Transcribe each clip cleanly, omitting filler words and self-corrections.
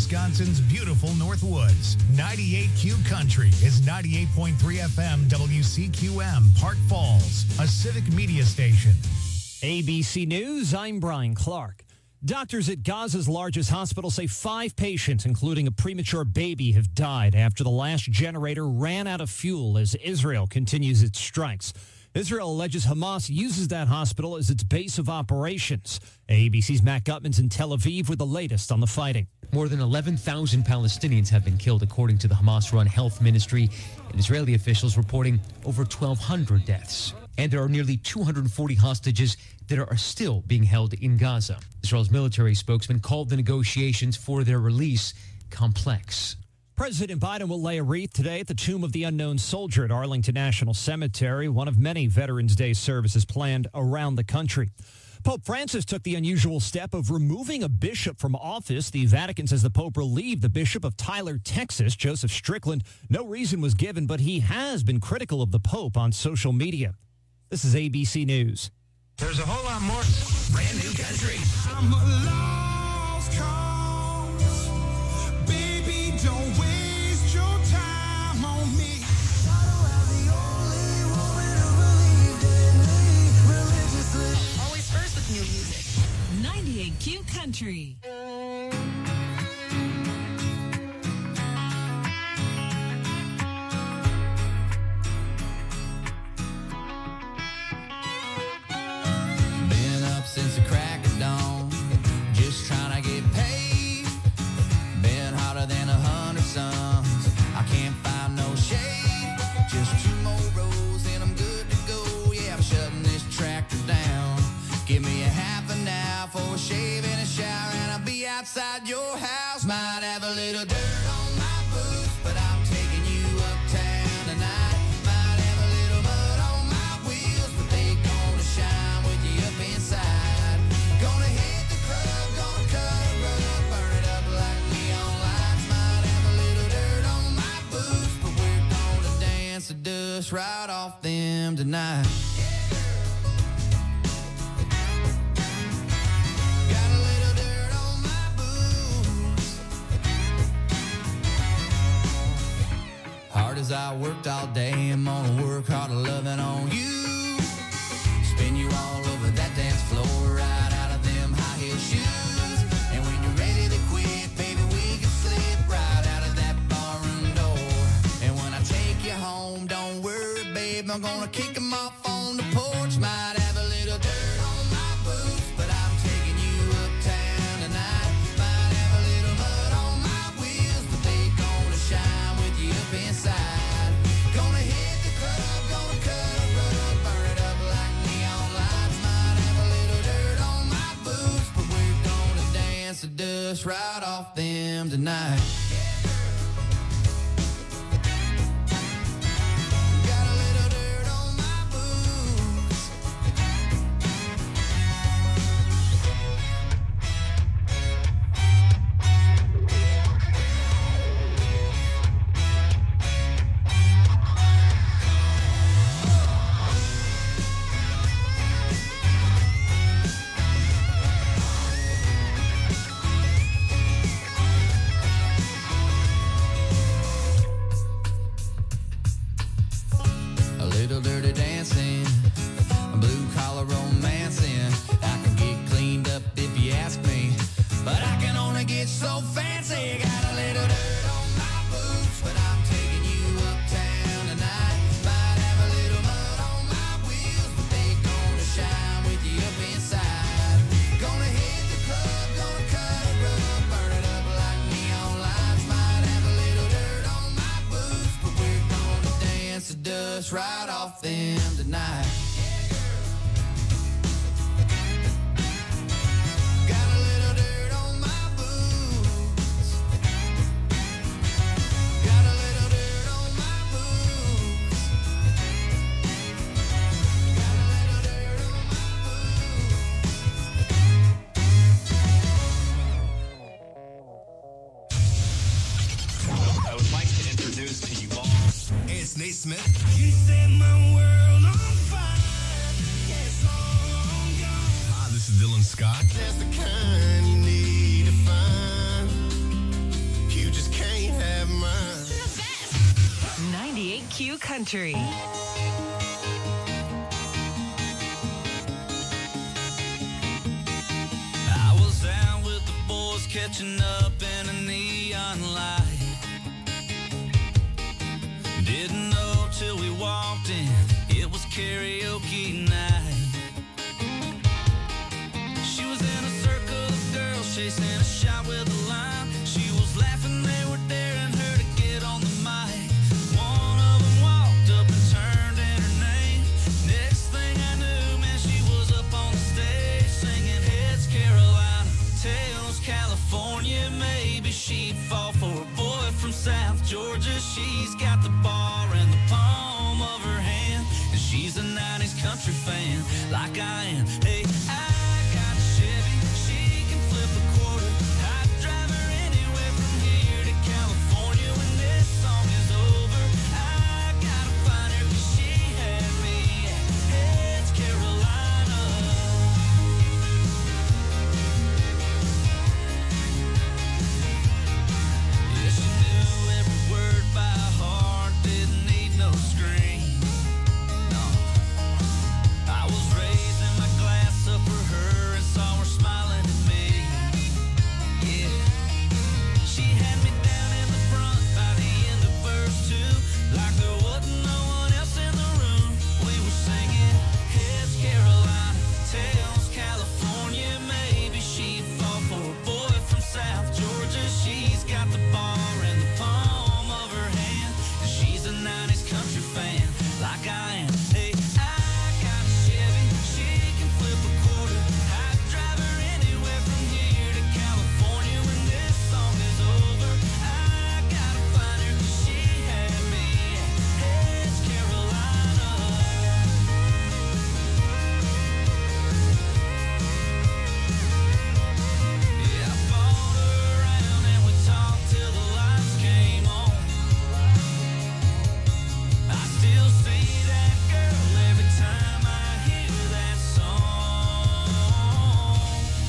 Wisconsin's beautiful Northwoods. 98Q Country is 98.3 FM WCQM, Park Falls, a civic media station. ABC News, I'm Brian Clark. Doctors at Gaza's largest hospital say 5 patients, including a premature baby, have died after the last generator ran out of fuel as Israel continues its strikes. Israel alleges Hamas uses that hospital as its base of operations. ABC's Matt Gutman's in Tel Aviv with the latest on the fighting. More than 11,000 Palestinians have been killed, according to the Hamas-run health ministry, and Israeli officials reporting over 1,200 deaths. And there are nearly 240 hostages that are still being held in Gaza. Israel's military spokesman called the negotiations for their release complex. President Biden will lay a wreath today at the Tomb of the Unknown Soldier at Arlington National Cemetery, one of many Veterans Day services planned around the country. Pope Francis took the unusual step of removing a bishop from office. The Vatican says the Pope relieved the Bishop of Tyler, Texas, Joseph Strickland. No reason was given, but he has been critical of the Pope on social media. This is ABC News. There's a whole lot more. Brand new country. I'm a lost cause. Baby, don't waste your time on me. Always first with new music. 98Q Country. Since the crack of dawn, just trying to get paid. Been hotter than 100 suns. I can't find no shade. Just 2 more rows and I'm good to go. Yeah, I'm shutting this tractor down. Give me a half an hour for a shave and a shower, and I'll be outside your house. Might have a little dirt on my boots, but I'm taking you uptown tonight. Might have a little mud on my wheels, but they gonna shine with you up inside. The dust right off them tonight. Got a little dirt on my boots. Hard as I worked all day, I'm gonna work harder loving on you. Spin you all over that dance floor, right out of them high heel shoes. And when you're ready to quit, baby, we can slip right out of that barroom door. And when I take you home, don't worry, babe, I'm gonna kick them off on the porch. Might have a little dirt on my boots, but I'm taking you uptown tonight. Might have a little mud on my wheels, but they gonna shine with you up inside. Gonna hit the club, gonna cut a rug, burn it up like neon lights. Might have a little dirt on my boots, but we're gonna dance the dust right off them tonight. Right off them tonight. Got a little dirt on my boots. Got a little dirt on my boots. Got a little dirt on my boots. I would like to introduce to you all. It's Nate Smith. You set my world on fire. Yes, all gone. Hi, this is Dylan Scott. That's the kind you need to find. 98Q Country. I was out with the boys catching up in a neon light. Didn't know till we walked in, it was karaoke night. She was in a circle of girls chasing a shot with a line. She was laughing, they were daring her to get on the mic. One of them walked up and turned in her name. Next thing I knew, man, she was up on the stage singing Heads Carolina, Tails California. Maybe she'd fall for a boy from South Georgia. She's got the bar in the palm of her hand, and she's a 90s country fan like I am. Hey, I got a Chevy, she can flip a quarter. I'd drive her anywhere from here to California. When this song is over, I gotta find her, 'cause she had me at Heads Carolina. Yeah, she knew every word by heart, didn't need no screen. No, I was raising my glass up for her and saw her smiling at me. Yeah, she had me down in the front by the end of verse 2, like there wasn't no one else in the room. We were singing Heads Carolina, Tails California. Maybe she'd fall for a boy from South Georgia. She's got the bar in the palm of her hand, and she's a 90s country fan like I am. Hey, I got a Chevy, she can flip a quarter. I'd drive her anywhere from here to California. When this song is over, I gotta find her, 'cause she had me at Heads Carolina. Yeah, I followed her around and we talked till the lights came on. I still see that girl every time I hear that song.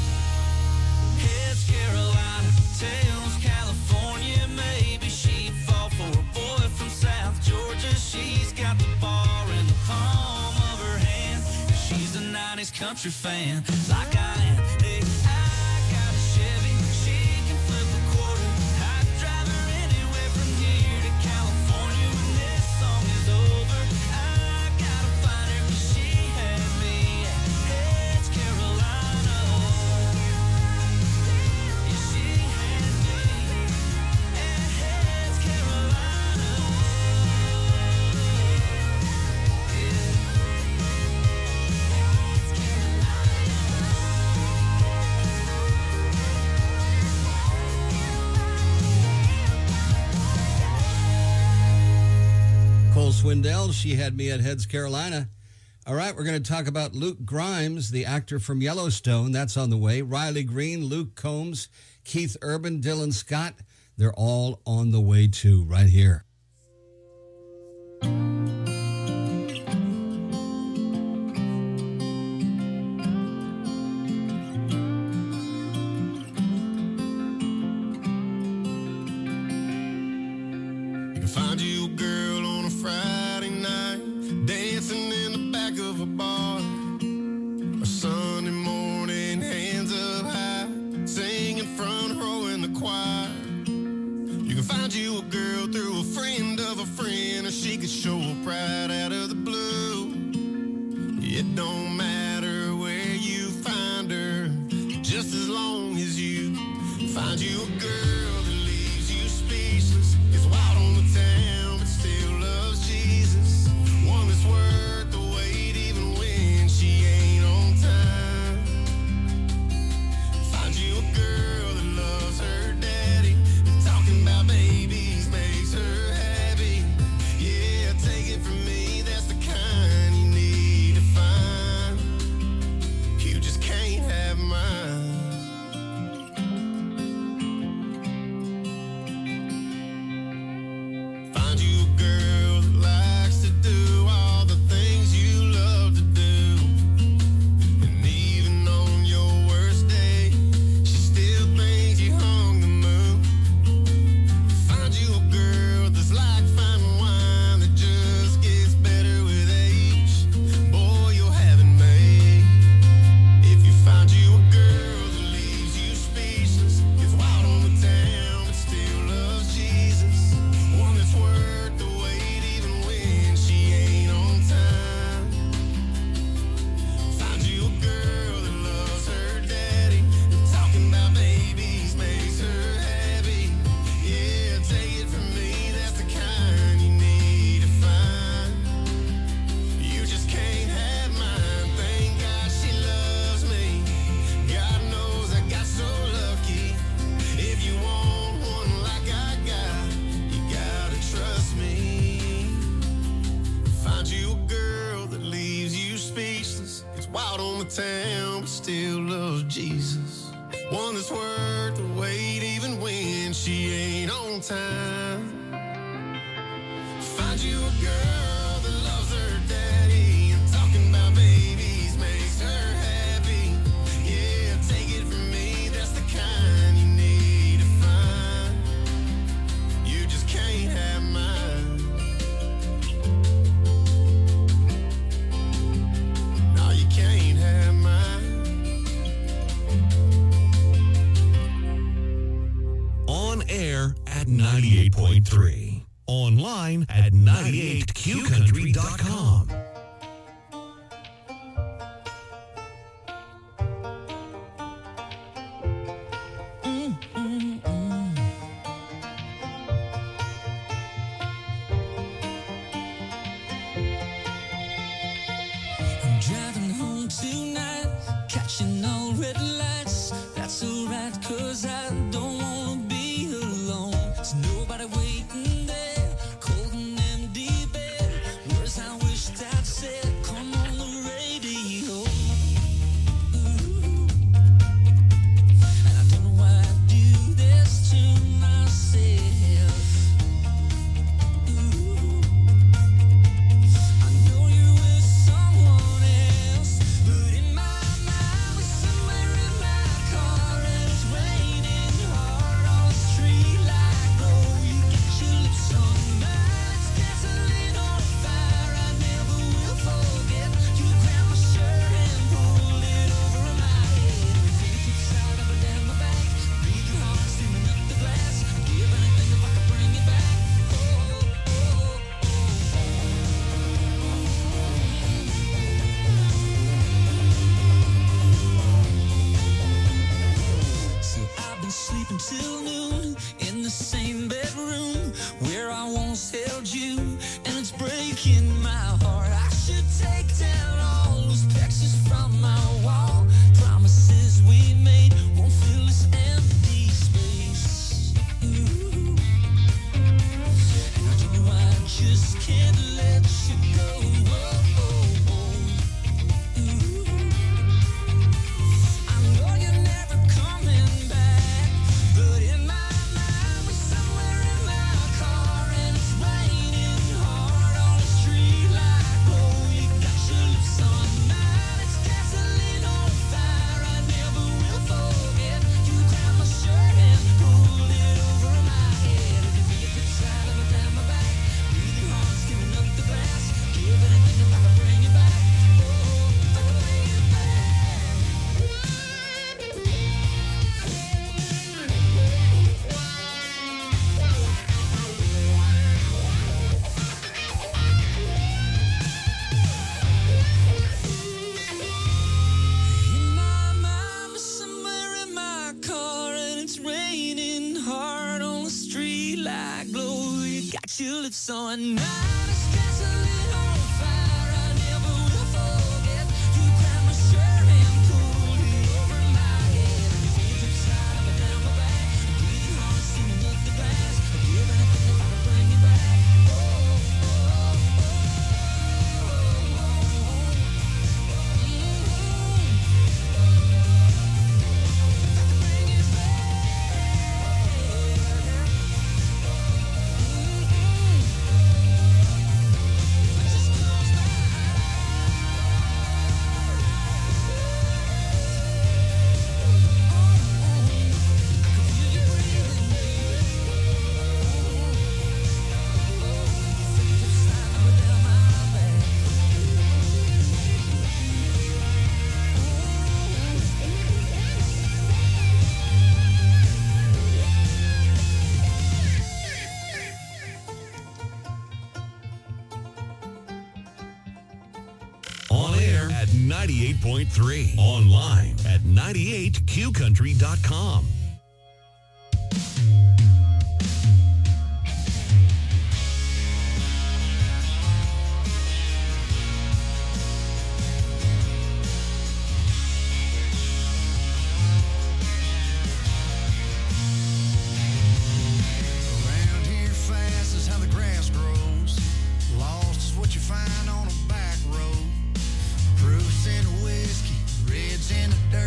Heads Carolina, Tails California. Maybe she'd fall for a boy from South Georgia. She's got the bar in the palm of her hand, and she's a 90s country fan like I am. Hey, I got a Chevy, she can flip a quarter. I'd drive her anywhere from here to California. When this song is over, I gotta find her, 'cause she had me at Heads Carolina. Yeah, she had me at Heads Carolina. Cole Swindell, she had me at Heads Carolina. All right, we're going to talk about Luke Grimes, the actor from Yellowstone. That's on the way. Riley Green, Luke Combs, Keith Urban, Dylan Scott. They're all on the way too, right here. You can find you a girl on a Friday night, dancing in the back of a bar. Or Sunday morning, hands up high, singing front row in the choir. You can find you a girl through a friend of a friend, or she could show up right out of the blue. It don't matter where you find her, just as long as you find you a girl that leaves you speechless, is wild on the town but still loves Jesus. One that's worth the wait even when she ain't on time. Find you a girl that loves her daddy, talking about babies makes her happy. Yeah, take it from me, still loves Jesus. One that's worth the wait even when she ain't on time. Find you a girl that loves her daddy, and talking about babies makes her happy. Yeah, take it from me, that's the kind you need to find. You just can't have mine. No, you can't have mine. On air at 98.3. Online at 98qcountry.com. I'm driving home tonight, catching all red lights. That's alright, 'cause I don't wanna be alone. There's nobody waiting there, cold and empty bed. Words I wished I'd said, come on the radio. Ooh. And I don't know why I do this to myself. Ooh. I know you're with someone else, but in my mind we're somewhere in my car, and it's raining hard on the street like glow. You got your lips on mine, it's gasoline on fire. I never will forget. You grabbed my shirt and pulled it over my head. Everything keeps out up and down my back. Beat your heart, steaming up the glass. Give anything if I could bring it back. So I've been sleeping till noon in the same bedroom where I once held you, and it's breaking my heart. I should take down all those pictures from my wall. Promises we made won't fill this empty space. Ooh. And I don't know why I just can't let you go. Ooh. I know you're never coming back, but in my mind we're somewhere in my car, and it's raining hard on the street like glow. You got your lips on mine, it's gasoline on fire. I never will forget. You grabbed my shirt and pulled it over my head. If you feel it inside of me, down my back, breathe your heart, skimming up the glass. Give anything if I could bring you back. Oh, if I could bring you back. In my mind, we're somewhere in my car, and it's raining hard on the street like glow. You got your lips on mine, it's gasoline on fire. I never will forget. You grabbed my shirt and pulled it over my head. And your fingertips slide up and down my back. Breathe your heart, steaming up the glass. Give anything if I could bring you back. On air at 98.3. Online at 98qcountry.com. Around here fast is how the grass grows. Lost is what you find on a back road. Proofs in a whiskey, reds in the dirt.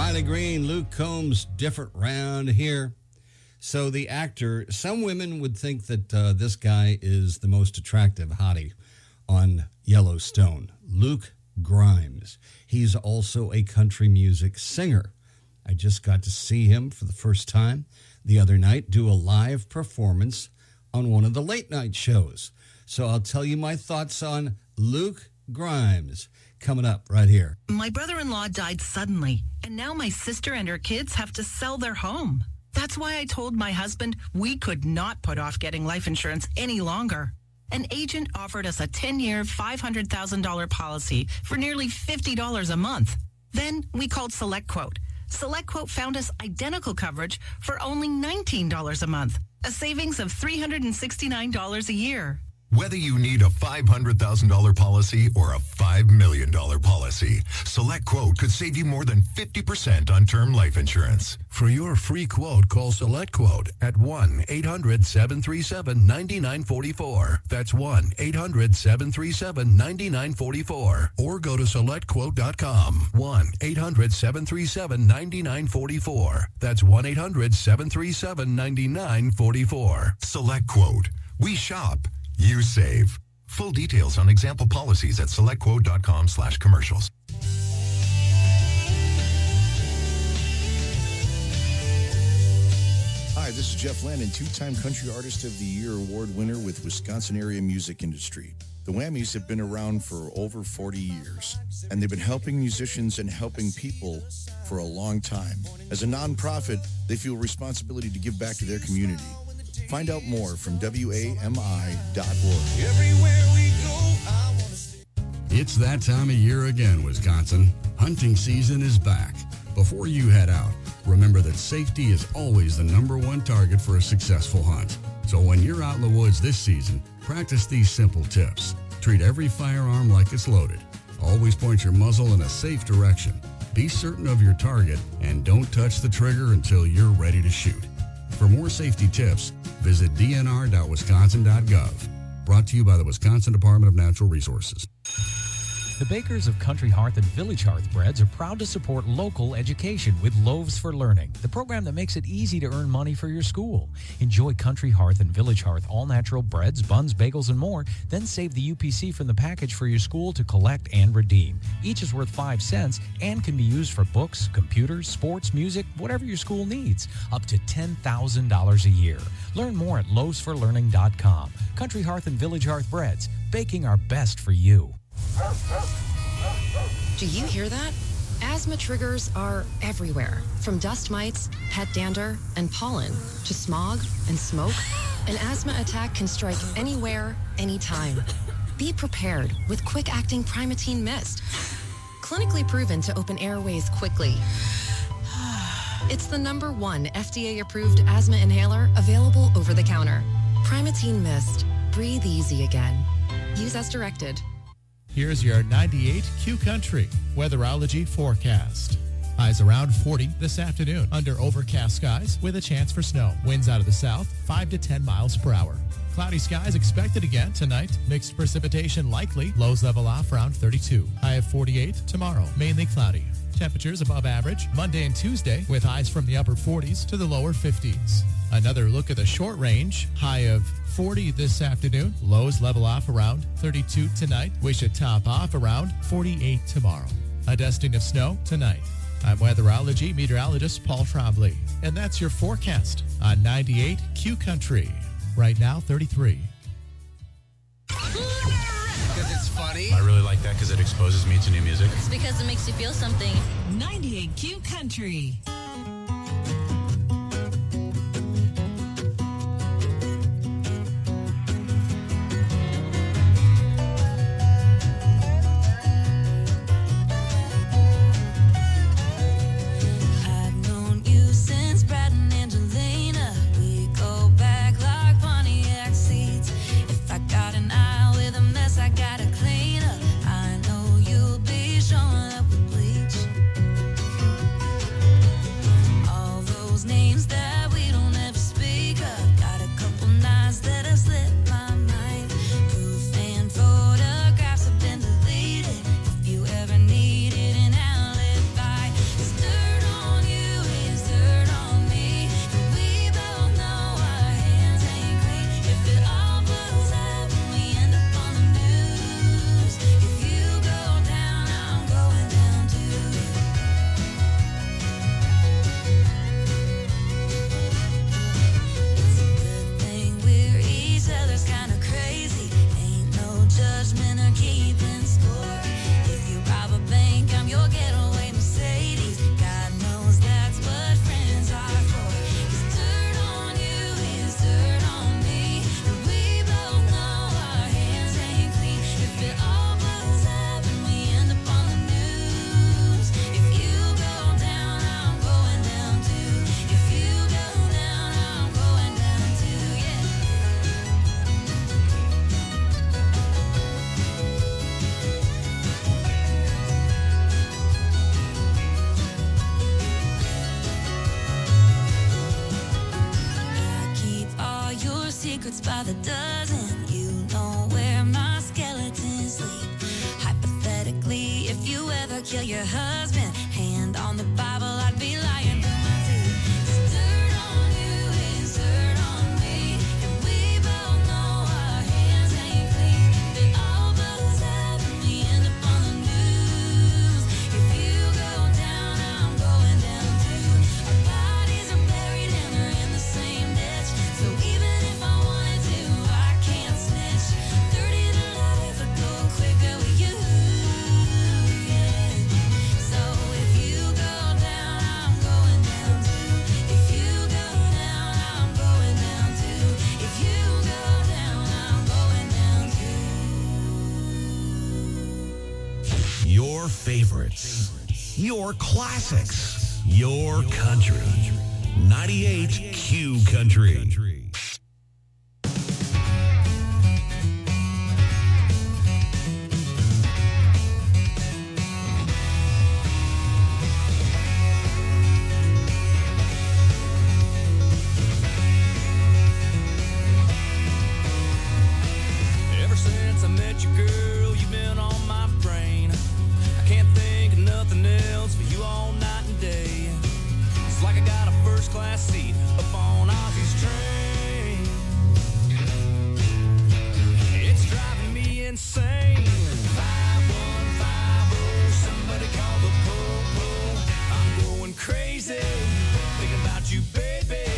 Riley Green, Luke Combs, different round here. So the actor, some women would think that this guy is the most attractive hottie on Yellowstone. Luke Grimes. He's also a country music singer. I just got to see him for the first time the other night do a live performance on one of the late night shows. So I'll tell you my thoughts on Luke Grimes coming up right here. My brother-in-law died suddenly, and now my sister and her kids have to sell their home. That's why I told my husband we could not put off getting life insurance any longer. An agent offered us a 10-year, $500,000 policy for nearly $50 a month. Then we called SelectQuote. SelectQuote found us identical coverage for only $19 a month, a savings of $369 a year. Whether you need a $500,000 policy or a $5 million policy, SelectQuote could save you more than 50% on term life insurance. For your free quote, call SelectQuote at 1-800-737-9944. That's 1-800-737-9944. Or go to SelectQuote.com. 1-800-737-9944. That's 1-800-737-9944. SelectQuote. We shop. You save. Full details on example policies at selectquote.com/commercials. Hi, this is Jeff Landon, two-time Country Artist of the Year award winner with Wisconsin Area Music Industry. The Whammies have been around for over 40 years, and they've been helping musicians and helping people for a long time. As a nonprofit, they feel responsibility to give back to their community. Find out more from WAMI.org. Everywhere we go, I want to stay. It's that time of year again, Wisconsin. Hunting season is back. Before you head out, remember that safety is always the #1 target for a successful hunt. So when you're out in the woods this season, practice these simple tips. Treat every firearm like it's loaded. Always point your muzzle in a safe direction. Be certain of your target and don't touch the trigger until you're ready to shoot. For more safety tips, visit dnr.wisconsin.gov. Brought to you by the Wisconsin Department of Natural Resources. The bakers of Country Hearth and Village Hearth Breads are proud to support local education with Loaves for Learning, the program that makes it easy to earn money for your school. Enjoy Country Hearth and Village Hearth all-natural breads, buns, bagels, and more. Then save the UPC from the package for your school to collect and redeem. Each is worth 5 cents and can be used for books, computers, sports, music, whatever your school needs. Up to $10,000 a year. Learn more at loavesforlearning.com. Country Hearth and Village Hearth Breads, baking our best for you. Do you hear that? Asthma triggers are everywhere, from dust mites, pet dander, and pollen, to smog and smoke. An asthma attack can strike anywhere, anytime. Be prepared with quick-acting Primatene Mist. Clinically proven to open airways quickly. It's the #1 FDA-approved asthma inhaler available over the counter. Primatene Mist. Breathe easy again. Use as directed. Here's your 98 Q Country weatherology forecast. Highs around 40 this afternoon under overcast skies with a chance for snow. Winds out of the south, 5 to 10 miles per hour. Cloudy skies expected again tonight. Mixed precipitation likely. Lows level off around 32. High of 48 tomorrow. Mainly cloudy. Temperatures above average Monday and Tuesday with highs from the upper 40s to the lower 50s. Another look at the short range. High of 40 this afternoon. Lows level off around 32 tonight. We should top off around 48 tomorrow. A dusting of snow tonight. I'm weatherology meteorologist Paul Trombley. And that's your forecast on 98 Q Country. Right now, 33. Because it's funny. I really like that because it exposes me to new music. It's because it makes you feel something. 98 Q Country. secrets by the dozen. You know where my skeletons sleep. Hypothetically, if you ever kill your husband, hand on the Bible, I'd be lying through my teeth. It's dirt on you, it's dirt on me, and we both know our hands ain't clean. If it all blows up and we end up on the news, if you go down, I'm going down too. Our bodies are buried and they're in the same ditch, so even if I wanted to, I can't snitch. 30 to life would go quicker with you. So if you go down, I'm going down too. If you go down, I'm going down too. If you go down, I'm going down too. Your favorites, your classics, your country. 98 Q Country. Ever since I met you, girl, you've been on my brain. I can't think of nothing else but you all night and day. It's like I got a first-class seat up on Ozzy's train. It's driving me insane. 5150, somebody call the po-po. I'm going crazy, thinking about you, baby.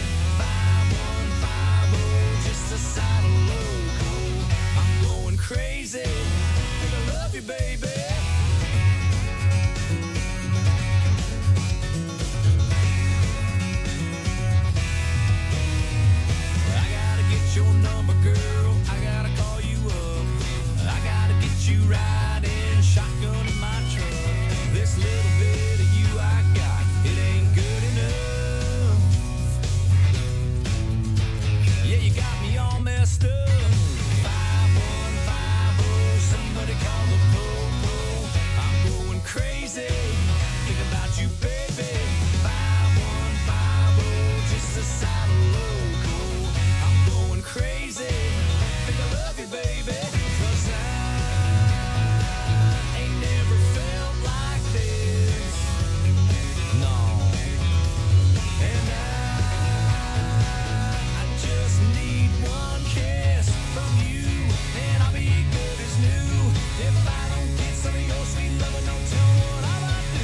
5150, just a side of logo. I'm going crazy, think I love you, baby. I gotta get your number, girl. I gotta call you up. I gotta get you riding shotgun in my truck. This little bit of you I got, it ain't good enough. Yeah, you got me all messed up. 5150, somebody call the po-po. I'm going crazy, think about you, baby. 5150, just a side of logo. I'm going crazy, think I love you, baby. 'Cause I ain't never felt like this. No. And I just need one kiss from you, and I'll be good as new. If I don't get some of your sweet loving, don't tell me what I might do.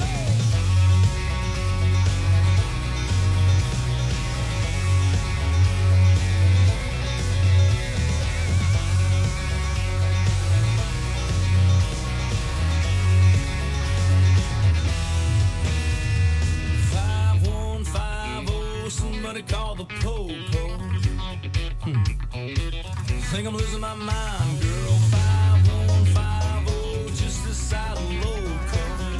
Somebody call the po-po. Think I'm losing my mind, girl. 5150, just a side of loco.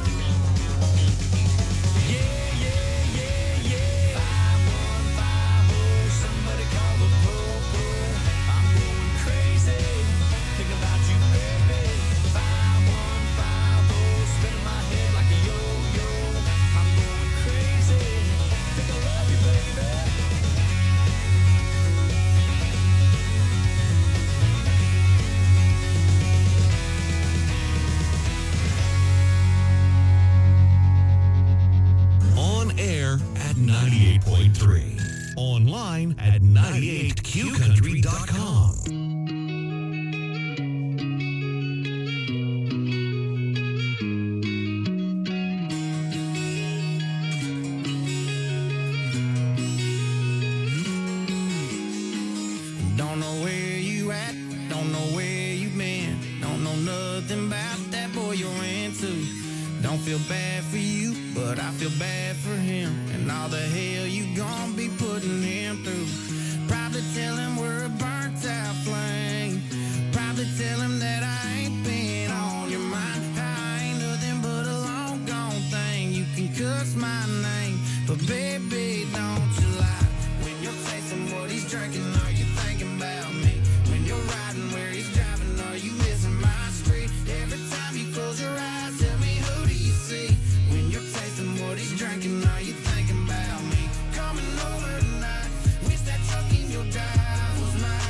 Yeah, yeah, yeah, yeah. 5150, somebody call the po-po. I'm going crazy, thinking about you, baby. 5150, spinning my head like a yo-yo. I'm going crazy, think I love you, baby. On air at 98.3. Online at 98qcountry.com. Don't know where you at, don't know where you been, don't know nothing about that boy you're into. Don't feel bad for you, but I feel bad for him, and all the hell you gon' be putting him through. Probably tell him we're a burnt out flame, probably tell him that I ain't been on your mind. I ain't nothing but a long gone thing, you can cuss my name, but baby, don't you lie. When you're tasting what he's drinking, are you thinking about me? When you're riding where he's driving, are you missing my street? Every time you close your eyes, tell me, who do you see? When you're tasting what he's drinking, are you thinking about me? Coming over tonight, wish that truck in your drive was mine.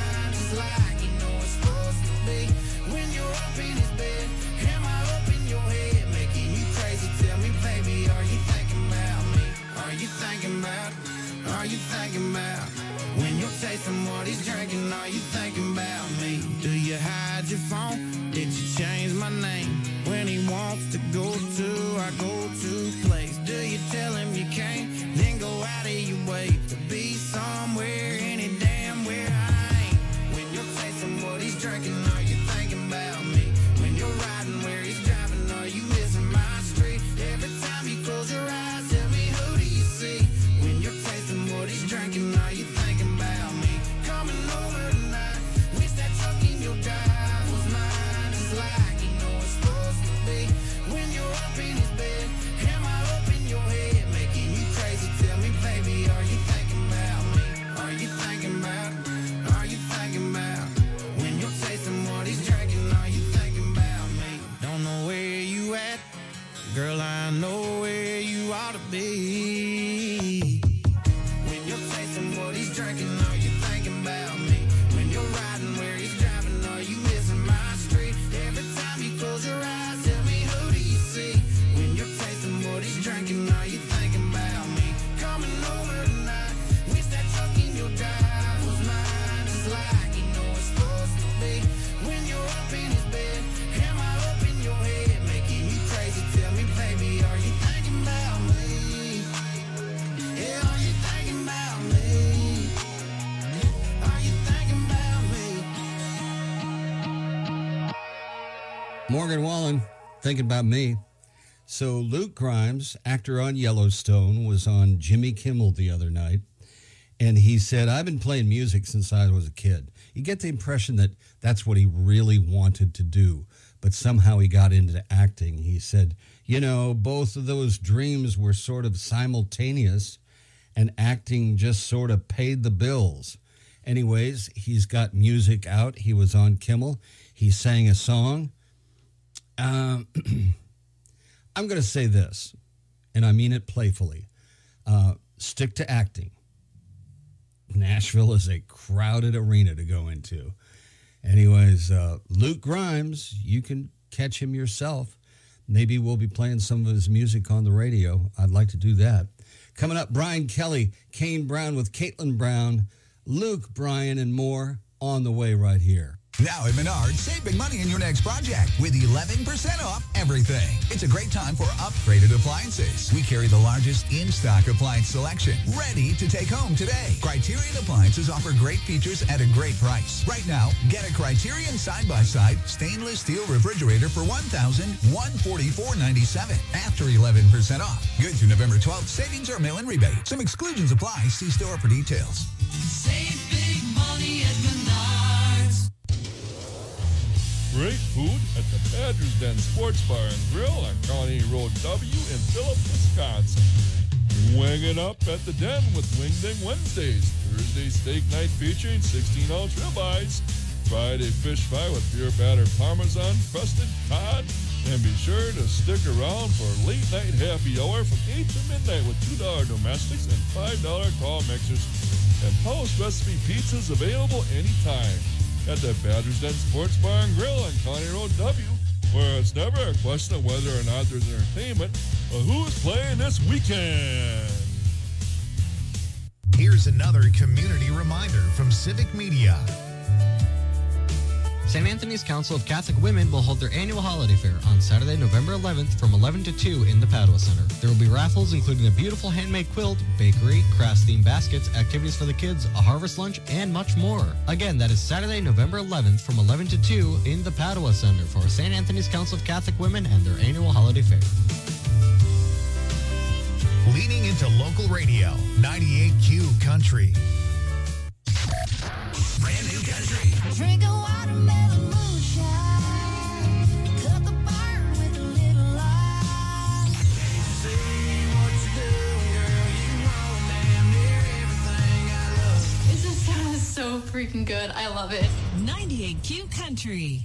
tasting what he's drinking? Are you thinking about me? Do you hide your phone? Did you change my name? When he wants to go to our go-to place, do you tell him you can't? Then go out of your way to be somewhere, any damn where I ain't. When you're tasting what he's drinking, are you thinking about me? When you're riding where he's driving, are you missing my street? Every time you close your eyes, tell me who do you see? When you're tasting what he's drinking, are you thinking about me? Coming over tonight, wish that truck in your drive was mine. It's like you know it's supposed to be. When you're up in his bed, am I up in your head, making you crazy? Tell me, baby, are you thinking about me? Are you thinking about? Are you thinking about? When you're tasting what he's drinking, are you thinking about me? Don't know where you at, girl, I know where you ought to be. When you're tasting what he's drinking, are you thinking about me? When you're riding where he's driving, are you missing my street? Every time you close your eyes, tell me who do you see? When you're tasting what he's drinking, are you thinking about me? Coming over tonight, wish that truck in your drive was mine. It's like you know it's supposed to be. When you're up in his bed, am I up in your head, making you crazy? Tell me, baby, are you thinking about me? Yeah, are you thinking about me? Are you thinking about me? Morgan Wallen, thinking about me. So Luke Grimes, actor on Yellowstone, was on Jimmy Kimmel the other night, and he said, I've been playing music since I was a kid. You get the impression that that's what he really wanted to do, but somehow he got into acting. He said, you know, both of those dreams were sort of simultaneous, and acting just sort of paid the bills. Anyways, he's got music out. He was on Kimmel. He sang a song. I'm going to say this, and I mean it playfully. Stick to acting. Nashville is a crowded arena to go into. Anyways, Luke Grimes, you can catch him yourself. Maybe we'll be playing some of his music on the radio. I'd like to do that. Coming up, Brian Kelly, Kane Brown with Caitlin Brown, Luke, Brian, and more on the way right here. Now at Menards, save big money in your next project with 11% off everything. It's a great time for upgraded appliances. We carry the largest in-stock appliance selection, ready to take home today. Criterion Appliances offer great features at a great price. Right now, get a Criterion side-by-side stainless steel refrigerator for $1,144.97 after 11% off. Good through November 12th. Savings or mail-in rebate. Some exclusions apply. See store for details. Save big money at Menards. Great food at the Badger's Den Sports Bar and Grill on Colony Road W in Phillips, Wisconsin. Wing it up at the Den with Wing Ding Wednesdays. Thursday steak night featuring 16-ounce ribeyes. Friday fish fry with beer battered Parmesan, crusted cod. And be sure to stick around for late night happy hour from 8 to midnight with $2 domestics and $5 tall mixers. And post recipe pizzas available anytime at the Badger's Den Sports Bar and Grill on County Road W, where it's never a question of whether or not there's entertainment, but who's playing this weekend. Here's another community reminder from Civic Media. St. Anthony's Council of Catholic Women will hold their annual holiday fair on Saturday, November 11th from 11 to 2 in the Padua Center. There will be raffles including a beautiful handmade quilt, bakery, crafts-themed baskets, activities for the kids, a harvest lunch, and much more. Again, that is Saturday, November 11th from 11 to 2 in the Padua Center for St. Anthony's Council of Catholic Women and their annual holiday fair. Leaning into local radio, 98Q Country. Brand new country. Drink a watermelon moonshine. Cut the burn with a little lime. Say what you do, girl. You know damn near everything I love. This just sounds so freaking good. I love it. 98Q Country.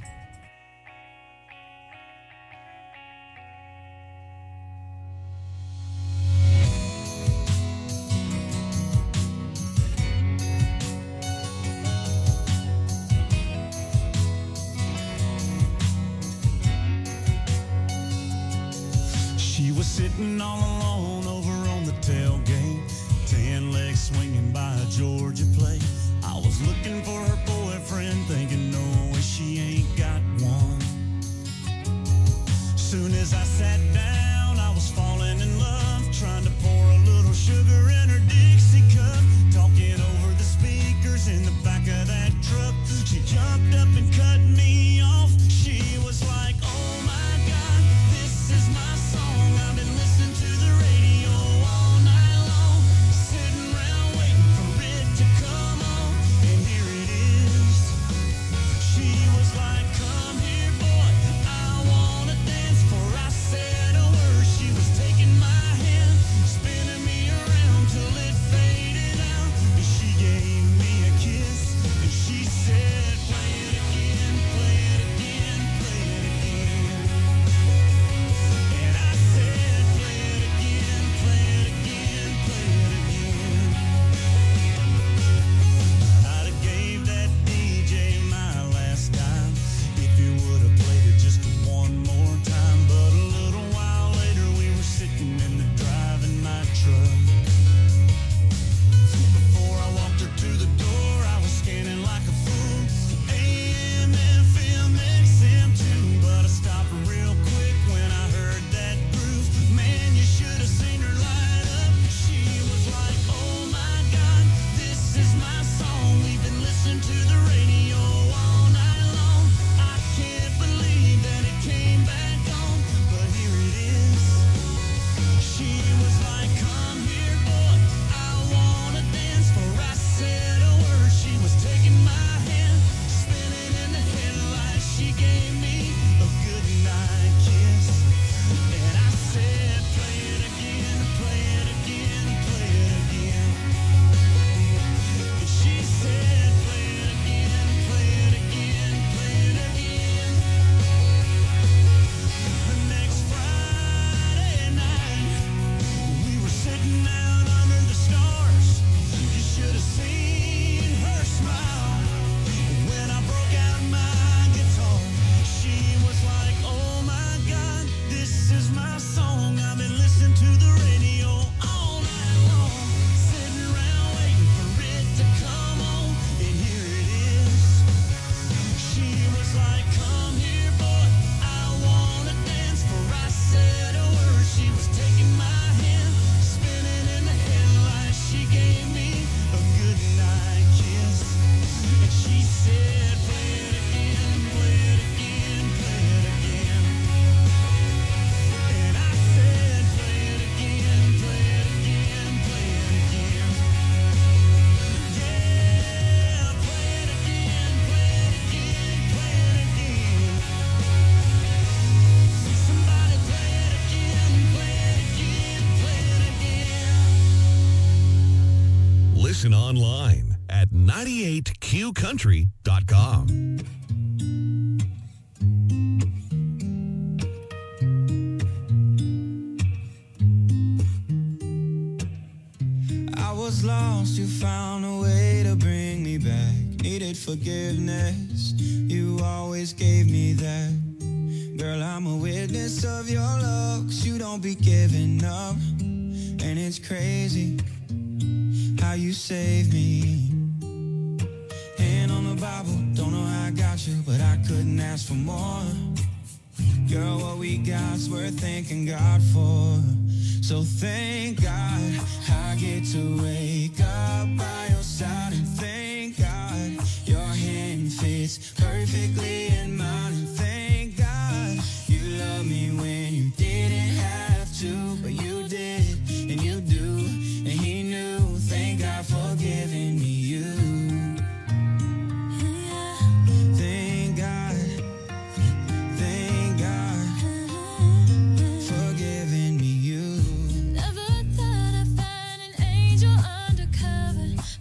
Sitting all alone over on the tailgate, 10 legs swinging by a Georgia plate. I was looking for her boyfriend, thinking, no way she ain't got one. Soon as I sat down, I was falling in love, trying to pour a little sugar in her Dixie cup, talking over the speakers in the back of that truck. She jumped up and cut me off. She was like, oh my God, this is my song. I've been listening to the radio all night long, sitting around waiting for it to come on, and here it is. She was like, come here, boy, I wanna dance. For I said a word, she was taking my hand, spinning me around till it faded out, and she gave me a kiss, and she said, play it again, play it again, play it again. And I said, play it again, play it again, play it again. I'd have gave that DJ my last dime if he would have played it just one more time. But a little while later we were sitting in the driving my truck. Before I walked her to the door, I was scanning like a fool, AM, FM, XM too. But I stopped real quick when I heard that groove. Man, you should have seen her light up. She was like, oh my God, this is my song. We've been listening to the radio all night long. I can't believe that it came back on, but here it is. She was like, come here, boy, I wanna dance. For I said a word, she was taking my hand, spinning in the headlights. She gave me a good night kiss, and I said, play it again, play it again, play it again. And she said, play it again, play it again, play it again. The next Friday night, we were sitting out under the stars. You should have seen her smile when I broke out my guitar. She was like, oh my God, this is my song. I've been listening to the radio all night long, sitting around waiting for it to come on, and here it is. She was like, come here, boy, I wanna dance. For I said a word, she was taking my hand, spinning in the headlights. She gave me a good night kiss, and she said, play it again, play it again, play it again. And I said, play it again, play it again, play it again. Yeah, play it again, play it again, play it again. Somebody play it again, play it again, play it again. Listen online at 98qcountry.com. I was lost, you found a way to bring me back. Needed forgiveness, you always gave me that. Girl, I'm a witness of your love, 'cause you don't be giving up. And it's crazy how you saved me. Hand on the Bible, don't know how I got you, but I couldn't ask for more. Girl, what we got's worth thanking God for. So thank God I get to wake up by your side, and thank God your hand fits perfectly in mine, and thank God you love me when you didn't have to, but you did, and you do, and he knew. Thank God for giving me you. Thank God for giving me you. Never thought I'd find an angel undercover,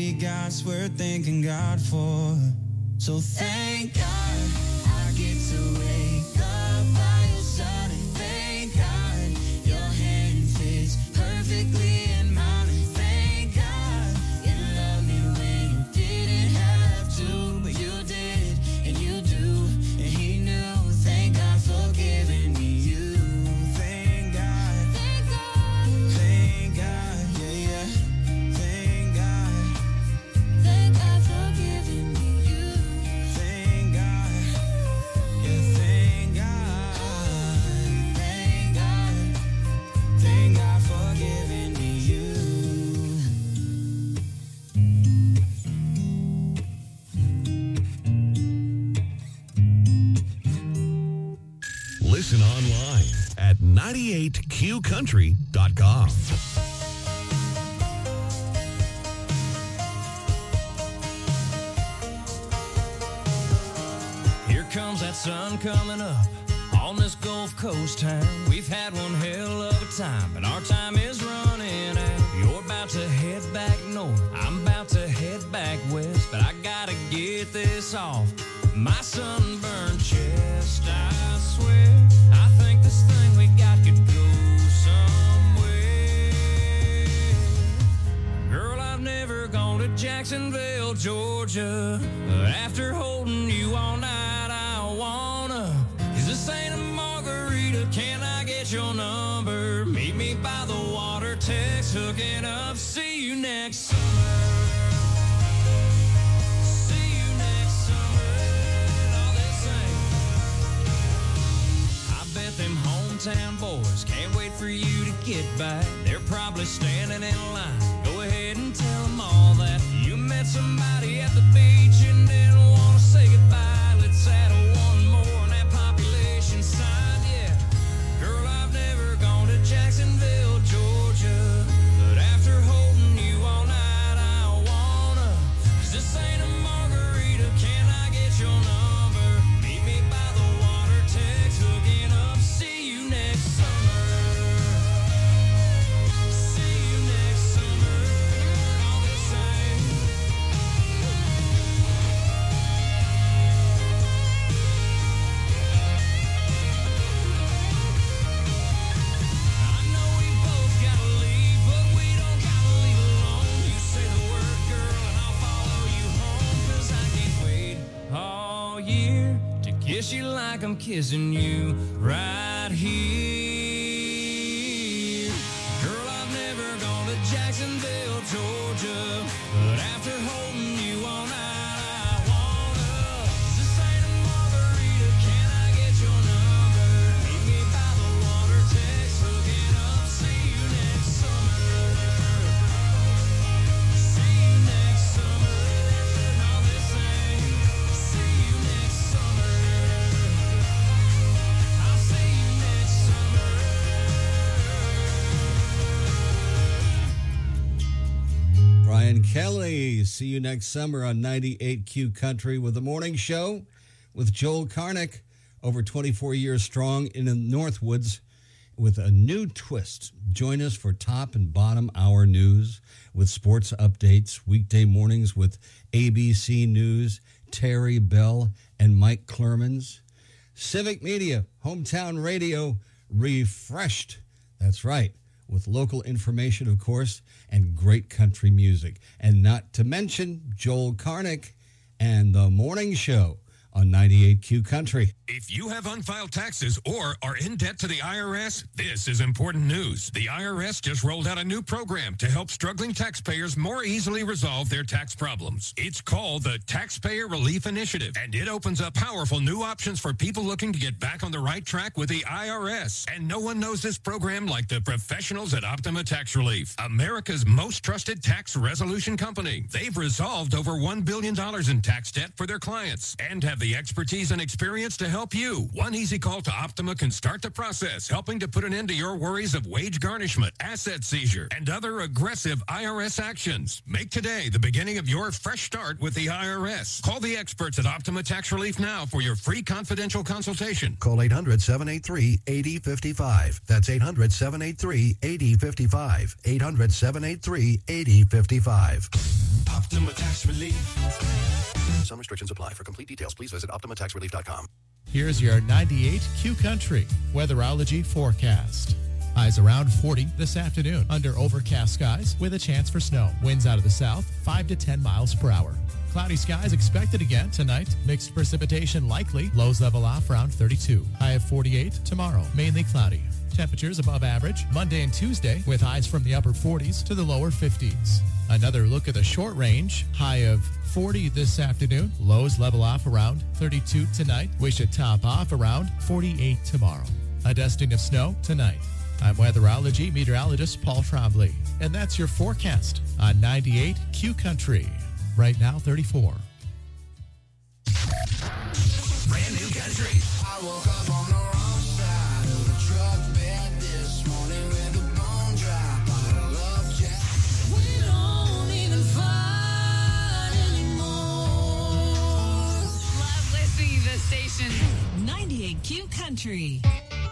many gods we're thanking God for. So thank God I get to wake up by your side, and thank God your hand fits perfectly in mine, and thank God you love me when you didn't have to, but you did, and you do, and he knew. Thank God for giving me you. Thank God, thank God, thank God, yeah, yeah. Thank God, thank God for giving me you. Thank God, yeah, thank God, thank God, thank God for giving me you. Listen online at 98qcountry.com. Here comes that sun coming up on this Gulf Coast town. We've had one hell of a time, but our time is running out. You're about to head back north, I'm about to head back west, but I gotta get this off my sunburned chest. I swear, I think this thing we got could go somewhere. Girl, I've never gone to Jacksonville, Georgia, but after holding you all night, I wanna. Is this ain't a margarita? Can I get your number? Meet me by the water, text, hooking up. See you next summer. See you next summer. All this ain't. I bet them hometown boys can't wait for you to get back. They're probably standing in line. Go ahead and tell them all that you met somebody at the beach and didn't want to say goodbye. Let's add one more on that population sign, yeah. Girl, I've never gone to Jacksonville, Georgia, but after holding you all night, I wanna. 'Cause this ain't a margarita, can I get your number? Meet me by the water, text, hooking up. See you next summer. See you next summer. All the same. I know we both gotta leave, but we don't gotta leave alone. You say the word, girl, and I'll follow you home. 'Cause I can't wait all year to kiss you like I'm kissing you right here. Girl, I've never gone to Jacksonville, Georgia, but after holding you all night, I wanna. 'Cause this ain't a margarita, can I get your number? Meet me by the water, text, hooking up. See you next summer. See you next summer. All this ain't. See you next summer. I'll see you next summer. Brian Kelly, see you next summer on 98Q Country with the morning show with Joel Karnick, over 24 years strong in the Northwoods with a new twist. Join us for top and bottom hour news with sports updates, weekday mornings with ABC News, Terry Bell and Mike Clermans. Civic Media, hometown radio, refreshed. That's right, with local information, of course, and great country music. And not to mention Joel Karnick and the morning show on 98Q Country. If you have unfiled taxes or are in debt to the IRS, this is important news. The IRS just rolled out a new program to help struggling taxpayers more easily resolve their tax problems. It's called the Taxpayer Relief Initiative, and it opens up powerful new options for people looking to get back on the right track with the IRS. And no one knows this program like the professionals at Optima Tax Relief, America's most trusted tax resolution company. They've resolved over $1 billion in tax debt for their clients and have the expertise and experience to help you. One easy call to Optima can start the process, helping to put an end to your worries of wage garnishment, asset seizure, and other aggressive IRS actions. Make today the beginning of your fresh start with the IRS. Call the experts at Optima Tax Relief now for your free confidential consultation. Call 800-783-8055. That's 800-783-8055. 800-783-8055. Optima Tax Relief. Some restrictions apply. For complete details, please visit OptimaTaxRelief.com. Here's your 98 Q Country weatherology forecast. Highs around 40 this afternoon under overcast skies with a chance for snow. Winds out of the south, 5 to 10 miles per hour. Cloudy skies expected again tonight. Mixed precipitation likely. Lows level off around 32. High of 48 tomorrow. Mainly cloudy. Temperatures above average Monday and Tuesday with highs from the upper 40s to the lower 50s. Another look at the short range. High of 40 this afternoon. Lows level off around 32 tonight. We should top off around 48 tomorrow. A dusting of snow tonight. I'm weatherology meteorologist Paul Trombley. And that's your forecast on 98 Q Country. Right now, 34. Brand new country. I woke up on the wrong side of the truck bed this morning with a bone dry bottle of Jack. We don't even fight anymore. Love listening to this station. 98 Q Country.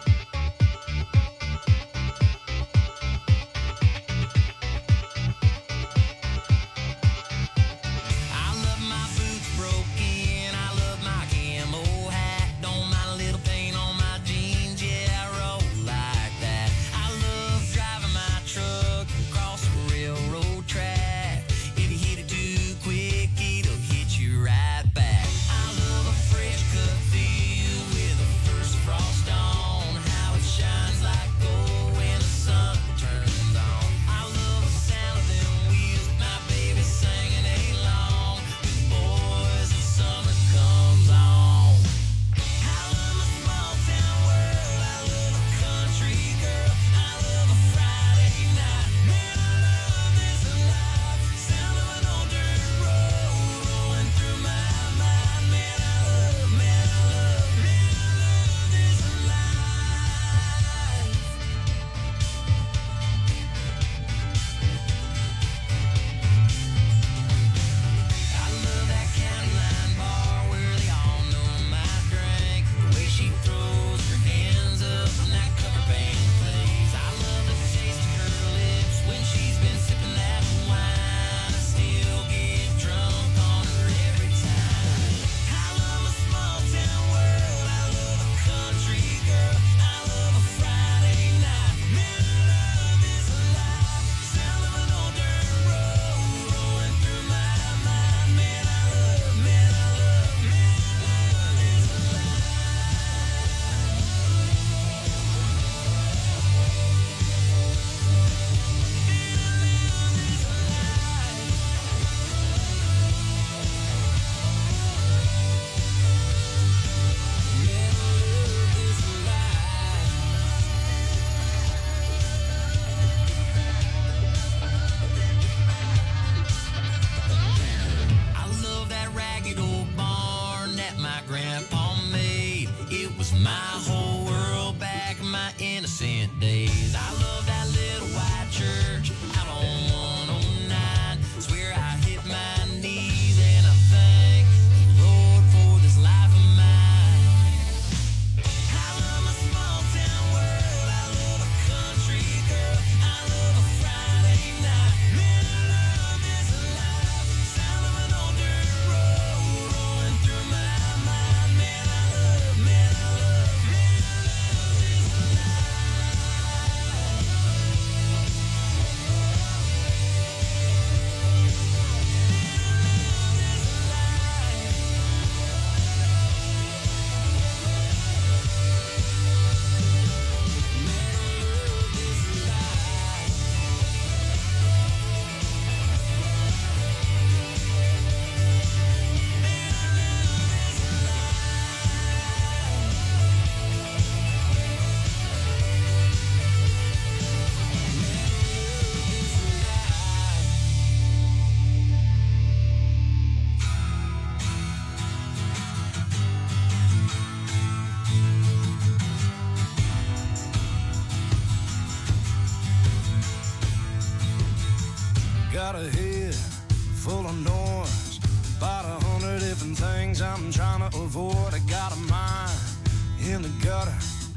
Got a head full of noise, about 100 different things I'm trying to avoid. I got a mind in the gutter,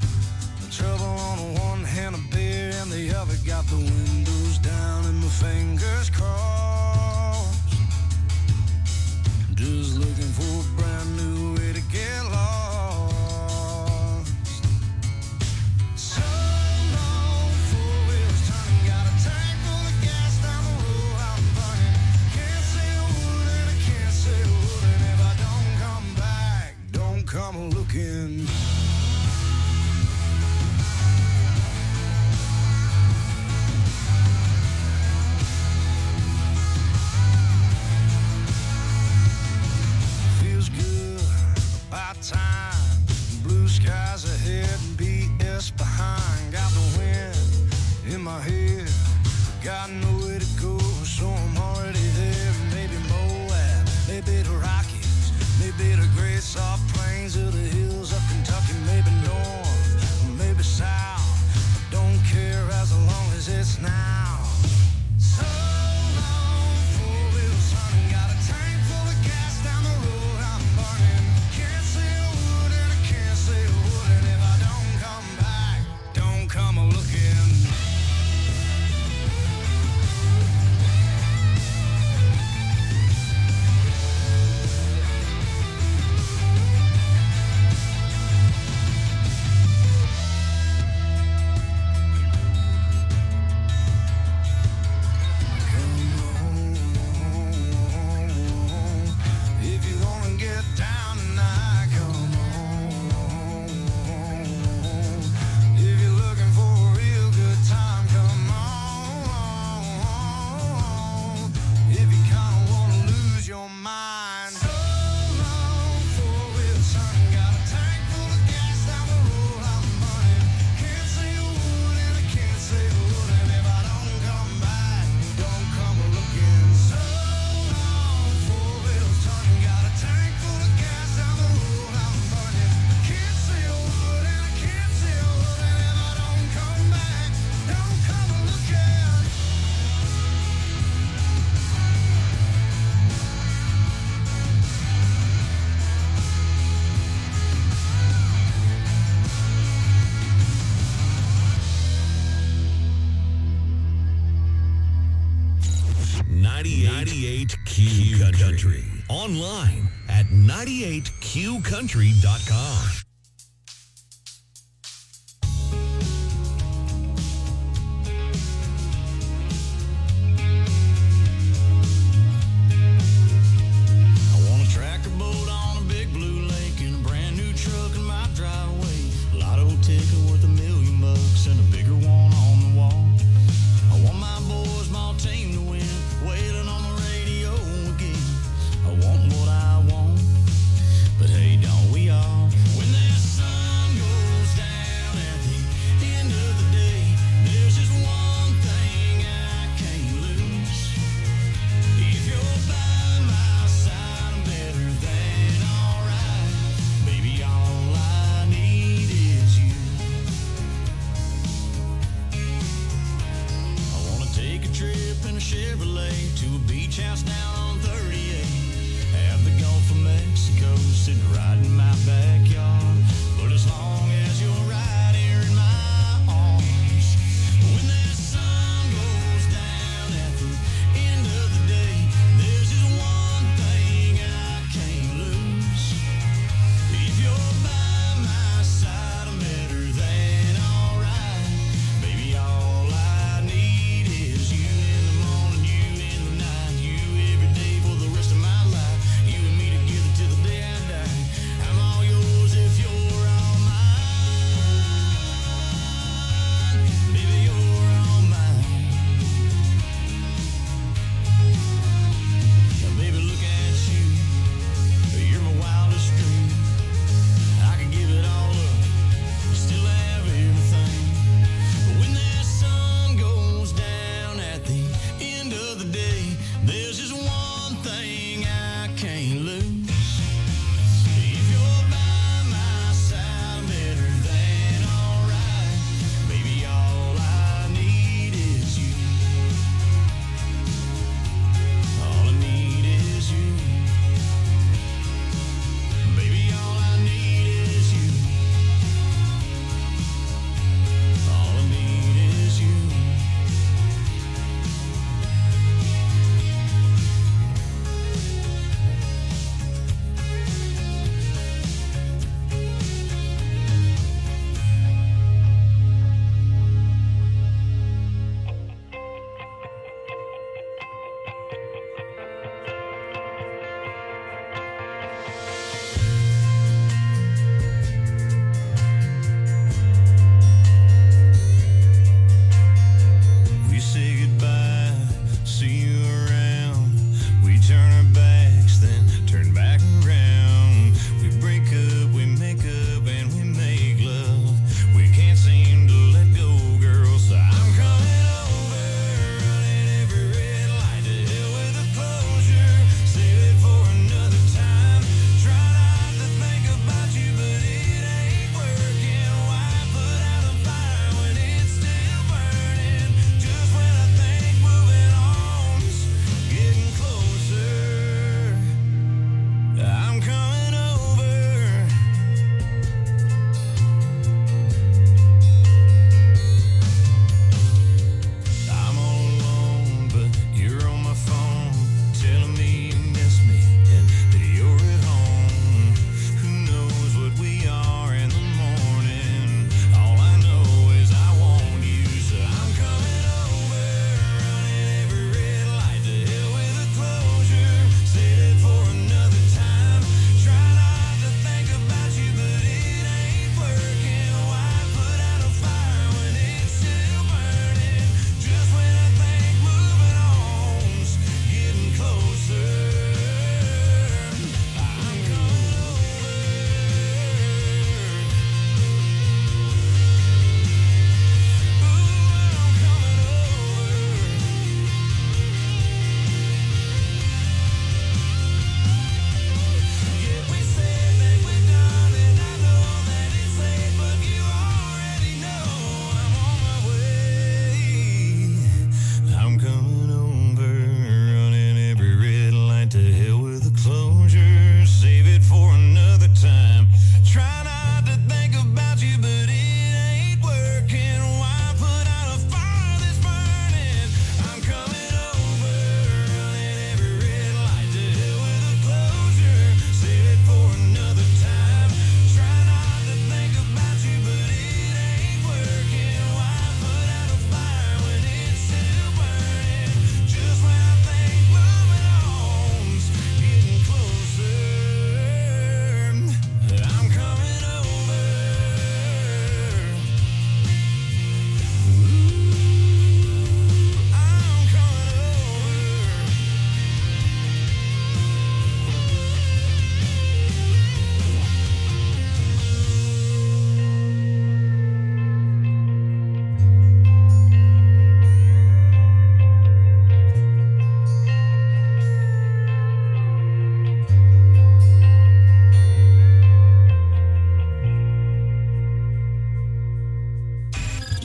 the trouble on the one hand, a beer in the other. Got the windows down and my fingers crossed. 98Q Country. Online at 98QCountry.com.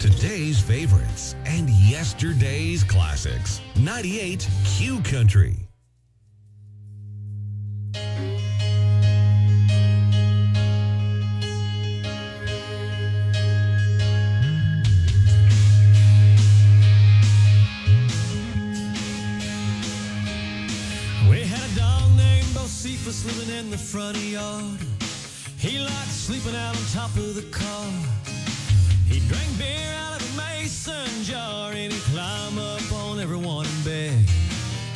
today's favorites and yesterday's classics. 98 Q Country. We had a dog named Bocephus living in the front yard. He liked sleeping out on top of the car. He drank beer out of a mason jar and he'd climb up on everyone in bed.